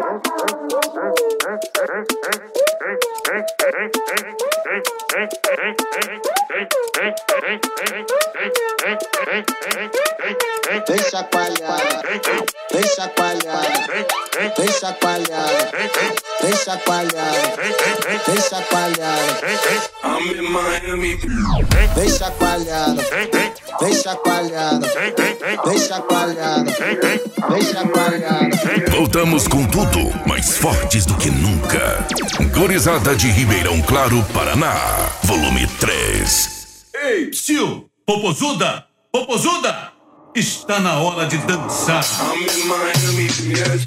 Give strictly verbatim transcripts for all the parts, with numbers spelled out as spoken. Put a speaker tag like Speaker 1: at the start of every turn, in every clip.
Speaker 1: Vem chacoalhada, vem chacoalhada, vem chacoalhada, vem chacoalhada, vem chacoalhada.
Speaker 2: I'm in Miami.
Speaker 1: Vem chacoalhada, vem chacoalhada, vem chacoalhada, vem chacoalhada.
Speaker 3: Voltamos com tudo, mais fortes do que nunca. Gurizada de Ribeirão Claro, Paraná, volume três.
Speaker 4: Ei, psiu, popozuda, popozuda, está na hora de dançar.
Speaker 2: I'm in Miami, yes.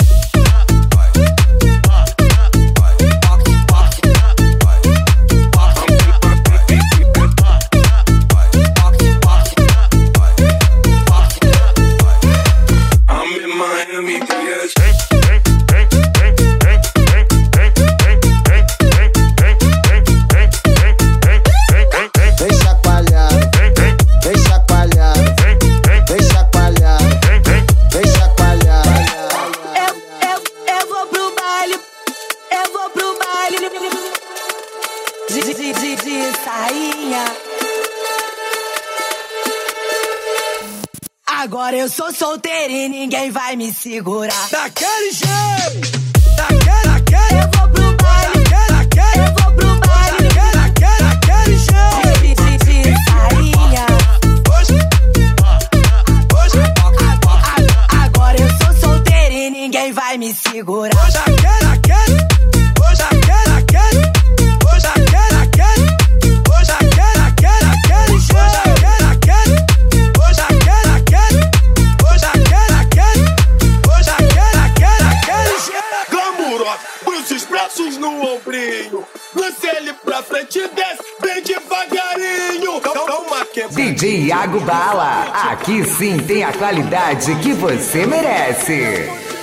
Speaker 5: Agora eu sou solteira e ninguém vai me segurar.
Speaker 6: Daquele jeito, daquele, daquele.
Speaker 5: Eu vou pro baile,
Speaker 6: daquele,
Speaker 5: eu vou pro baile,
Speaker 6: daquele, daquele jeito.
Speaker 5: De, de, de sainha.
Speaker 6: Hoje, hoje,
Speaker 5: agora eu sou solteira e ninguém vai me segurar.
Speaker 6: Hoje, daquele, daquele. Hoje, daquele, daquele. Hoje, daquele, daquele. Hoje, daquele, daquele, daquele jeito.
Speaker 7: Os braços no ombrinho, Lucele pra frente e desce bem devagarinho. Calma que
Speaker 8: D J Iago Bala, aqui sim tem a qualidade que você merece.